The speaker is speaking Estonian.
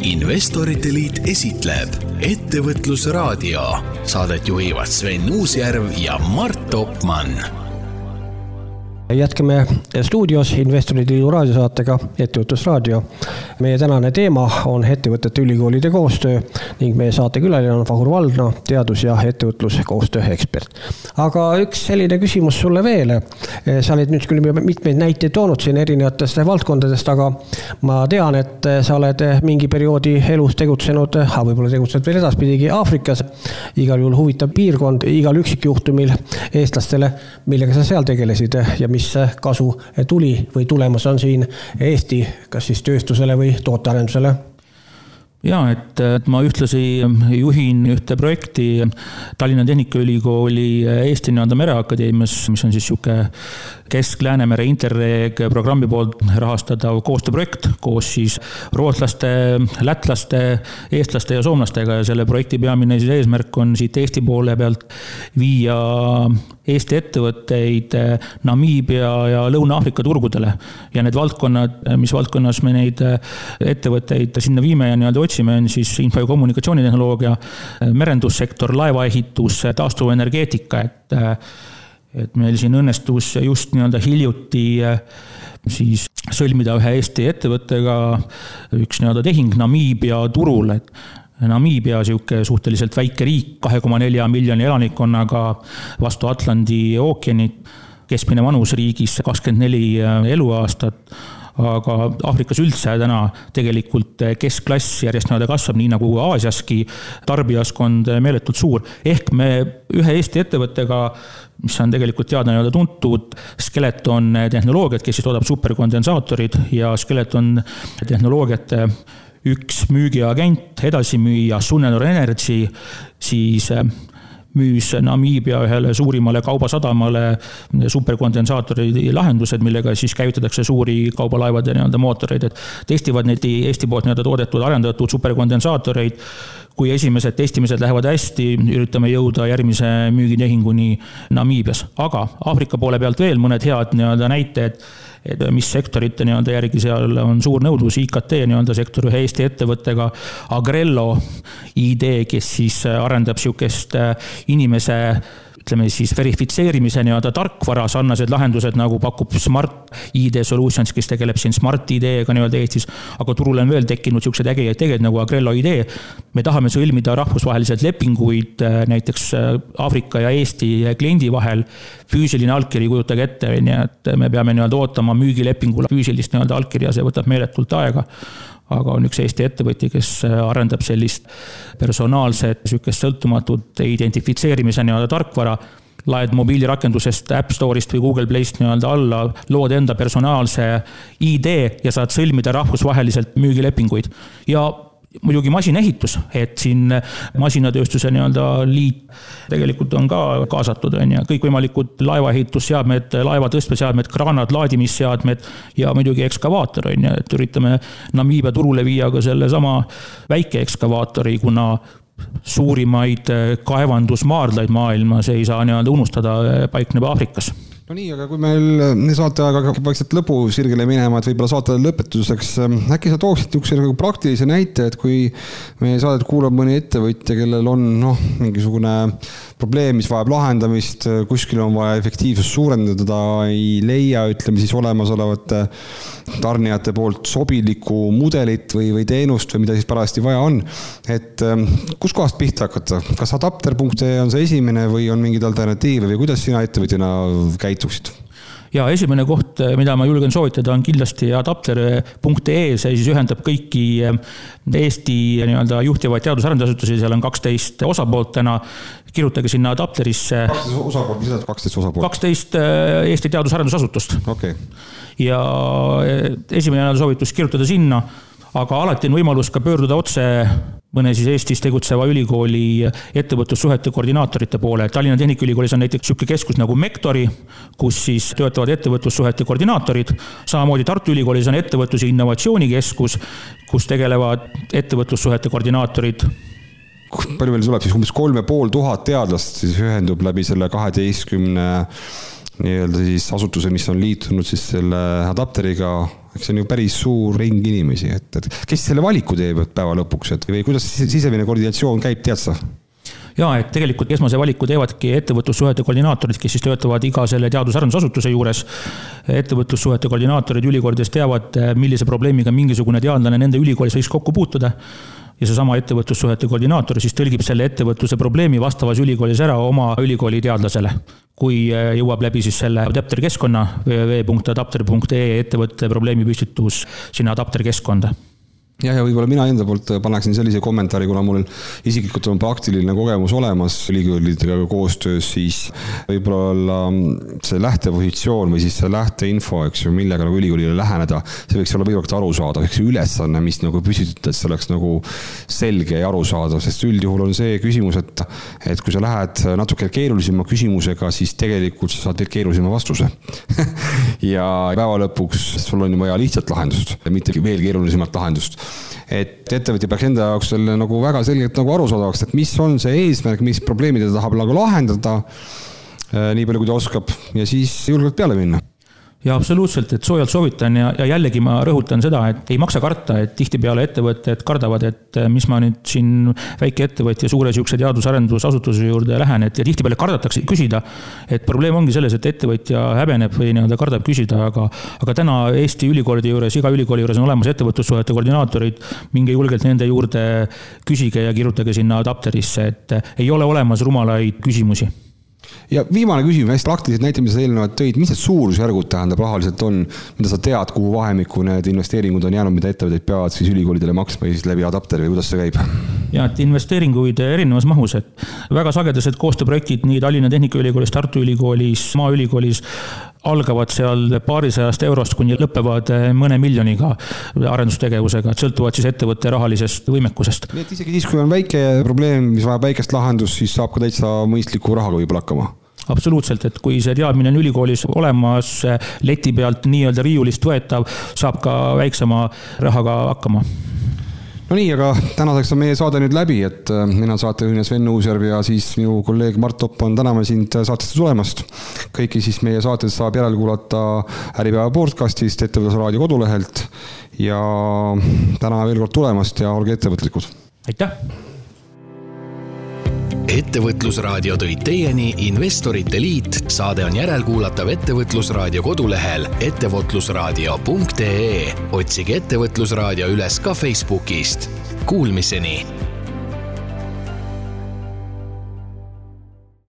Investorite Liit esitleb Ettevõtlusraadio. Saadet juhivad Sven Uusjärv ja Mart Topmann. Jätkame stuudios Investorite Liidu raadiosaatega Ettevõtlusraadio. Meie tänane teema on ettevõtete ülikoolide koostöö ning meie saatekülaline on Vahur Valdno, teadus- ja ettevõtluskoostöö ekspert. Aga üks selline küsimus sulle veel. Sa oled nüüd küll mitmeid näiteid toonud siin erinevatest valdkondadest, aga ma tean, et sa oled mingi perioodi elus tegutsenud, võib-olla tegutsed veel edaspidigi Aafrikas. Igal juhul huvitav piirkond, igal üksikjuhtumil eestlastele, millega sa seal tegelesid ja mis kasu tuli või tulemas on siin Eesti, kas siis tööstusele või tootearendusele? Ja, et ma ühtlasi juhin ühte projekti Tallinna Tehnikaülikooli Eesti Mereakadeemias, mis on siis siuke Kesk-Läänemere Interreg programmi poolt rahastatav koostööprojekt koos siis rootslaste, lätlaste, eestlaste ja soomlastega ja selle projekti peamine siis eesmärk on siit Eesti poole pealt viia Eesti ettevõtteid Namiibia ja Lõuna-Aafrika turgudele ja need valdkonnad, mis valdkonnas me neid ettevõtteid sinna viime ja otsime on siis info- ja kommunikatsioonitehnoloogia, merendussektor, laevaehitus, taastuvenergeetika, et meil siin õnnestus just hiljuti siis sõlmida ühe Eesti ettevõttega üks tehing Namiibia turul, et Namiibia siuke suhteliselt väike riik, 2,4 miljoni elanikkonnaga vastu Atlandi ookeani, keskmine vanus riigis 24 eluaastat, aga Aafrikas üldse täna tegelikult keskklass järjest kasvab, nii nagu Aasiaski tarbijaskond meeletult suur. Ehk me ühe Eesti ettevõttega, mis on tegelikult teada tuntud, Skeleton tehnoloogiat, kes siis toodab superkondensaatorid ja Skeleton tehnoloogiate üks müügiagent, edasimüüja Sunenor Energy, siis müüs Namiibia ühele suurimale kaubasadamale superkondensaatori lahendused, millega siis käivitatakse suuri kaubalaevade mootoreid, et testivad neid Eesti poolt toodetud, arendatud superkondensaatoreid. Kui esimesed testimised lähevad hästi, üritame jõuda järgmise müügitehinguni Namiibias. Aga Aafrika poole pealt veel mõned head näited, mis sektorite järgi seal on suur nõudlus, IKT sektor ühe Eesti ettevõttega, Agrello ID, kes siis arendab siukest inimese, ütleme siis verifitseerimise tarkvara sarnased lahendused, nagu pakub Smart ID Solutions, kes tegeleb siin Smart ID-ga Eestis, aga turule on veel tekkinud siuksed äged nagu Agrello ID. Me tahame sõlmida rahvusvahelised lepinguid näiteks Aafrika ja Eesti kliendi vahel, füüsiline allkiri kujutage ette, et me peame ootama müügilepingule füüsilist allkirja, see võtab meeletult aega. Aga on üks Eesti ettevõtja, kes arendab sellist personaalset, sükest sõltumatut identifitseerimise tarkvara, laed mobiilirakendusest App Store'ist või Google Play'st alla, lood enda personaalse ID ja saad sõlmida rahvusvaheliselt müügilepinguid. Ja muidugi masinaehitus, et siin masinatööstuse liit tegelikult on ka kaasatud, kõik võimalikud laevaehitusseadmed, laeva tõstmeseadmed, kraanad, laadimisseadmed ja muidugi ekskavaator, et üritame Namiibia turule viia ka selle sama väike ekskavaatori, kuna suurimaid kaevandusmaardlaid maailmas ei saa unustada, paikneb Aafrikas. No nii, aga kui meil saateaega vaikselt lõpusirgele minema, et võib-olla saate lõpetuseks, äkki sa tooksid üks praktilise näite, et kui meie saadet kuulab mõni ettevõtja, kellel on mingisugune probleem, mis vajab lahendamist, kuskil on vaja efektiivsust suurendada, ta ei leia, ütleme siis olemasolevate tarnijate poolt sobiliku mudelit või teenust või mida siis parajasti vaja on, et kus kohast pihta hakata? Kas adapter.ee on see esimene või on mingid alternatiive või kuidas sina ettevõtjana käituksid? Ja esimene koht, mida ma julgen soovitada, on kindlasti adapter.ee, see siis ühendab kõiki Eesti juhtivaid teadus-arendusasutusi, seal on 12 osapoolt täna, kirjutage sinna adapterisse. 12 osapoolt? 12 Eesti teadus-arendusasutust. Okay. Ja esimene soovitus kirjutada sinna, aga alati on võimalus ka pöörduda otse mõne siis Eestis tegutseva ülikooli ettevõtlussuhete koordinaatorite poole. Tallinna Tehnikaülikoolis on näiteks siuke keskus nagu Mektori, kus siis töötavad ettevõtlussuhete koordinaatorid. Samamoodi Tartu Ülikoolis on ettevõtlus- ja innovatsioonikeskus, kus tegelevad ettevõtlussuhete koordinaatorid. Palju meil tuleb siis umbes 3500 teadlast siis ühendub läbi selle 12 nii-öelda siis asutuse, mis on liitunud siis selle adapteriga see on ju päris suur ring inimesi, et kes selle valiku teeb päeva lõpuks, et või kuidas sisemine koordinatsioon käib, tead sa? Jaa, et tegelikult esmase valiku teevadki ettevõtlussuhete koordinaatorid, kes siis töötavad iga selle teadus-arendusasutuse juures. Ettevõtlussuhete koordinaatorid ülikoolides teavad, millise probleemiga mingisugune teadlane nende ülikoolis võiks kokku puutuda. Ja see sama ettevõtlussuhete koordinaator siis tõlgib selle ettevõtluse probleemi vastavas ülikoolis ära oma ülikooli teadlasele. Kui jõuab läbi siis selle adapteri keskkonna www.adapter.ee ettevõtte probleemi püstitus sinna adapteri keskkonda. Ja võib-olla mina enda poolt paneksin sellise kommentaari, kuna mul isiklikult on praktiline kogemus olemas ülikoolidega koostöös, siis võib-olla see lähtepositsioon või siis see lähteinfo, eks ju, millega nagu ülikoolile läheneda, see võiks olla võimalikult arusaadav, eks ülesanne, mis nagu püstitutud, et see oleks nagu selge ja arusaadav, sest üldjuhul on see küsimus, et kui sa lähed natuke keerulisema küsimusega, siis tegelikult sa saad keerulisema vastuse. Ja päeva lõpuks sul on ju vaja lihtsalt lahendust, mitte veel keerulisemat lahendust. Et ettevõtja peaks enda jaoks selle nagu väga selgelt nagu arusaadavaks, et mis on see eesmärk, mis probleemid ta tahab nagu lahendada, nii palju kui ta oskab, ja siis julgelt peale minna. Ja absoluutselt, et soojalt soovitan ja jällegi ma rõhutan seda, et ei maksa karta, et tihtipeale ettevõtted kardavad, et mis ma nüüd siin väike ettevõtja suure siukse teadus-arendusasutuse juurde lähen, et ja tihtipeale kardatakse küsida, et probleem ongi selles, et ettevõtja häbeneb või kardab küsida, aga täna Eesti ülikoolide juures, iga ülikooli juures on olemas ettevõtlussuhete koordinaatorid, minge julgelt nende juurde, küsige ja kirjutage sinna adapterisse, et ei ole olemas rumalaid küsimusi. Ja viimane küsimus, hästi praktiliselt näite, mida sa eelnevad tõid, mis need suurusjärgud tähendab rahaliselt on, mida sa tead, kuhu vahemikku need investeeringud on jäänud, mida ettevõtteid peavad siis ülikoolidele maksma siis läbi adapteri või kuidas see käib? Ja, et investeeringuid erinevas mahus, et väga sagedased koostööprojektid nii Tallinna Tehnikaülikoolis, Tartu Ülikoolis, Maaülikoolis algavad seal paarisajast eurost kuni lõpevad mõne miljoniga arendustegevusega, et sõltuvad siis ettevõtte rahalisest võimekusest. Nii et isegi siis, kui on väike probleem, mis vajab väikest lahendust, siis saab ka täitsa mõistliku rahaga võib-olla hakkama? Absoluutselt, et kui see teadmine on ülikoolis olemas, leti pealt nii-öelda riiulist võetav, saab ka väiksema rahaga hakkama. No nii, aga tänaseks on meie saade nüüd läbi, et mina saatejuhina Sven Uusjärv ja siis minu kolleeg Mart Topman täname sind saatesse tulemast. Kõiki siis meie saates saab järelkuulata Äripäeva podcastist, Ettevõtlusraadio kodulehelt ja täna veel kord tulemast ja olge ettevõtlikud. Aitäh! Ettevõtlusraadio tõid teieni Investorite Liit. Saade on järelkuulatav Ettevõtlusraadio kodulehel ettevõtlusraadio.ee. Otsige Ettevõtlusraadio üles ka Facebookist. Kuulmiseni!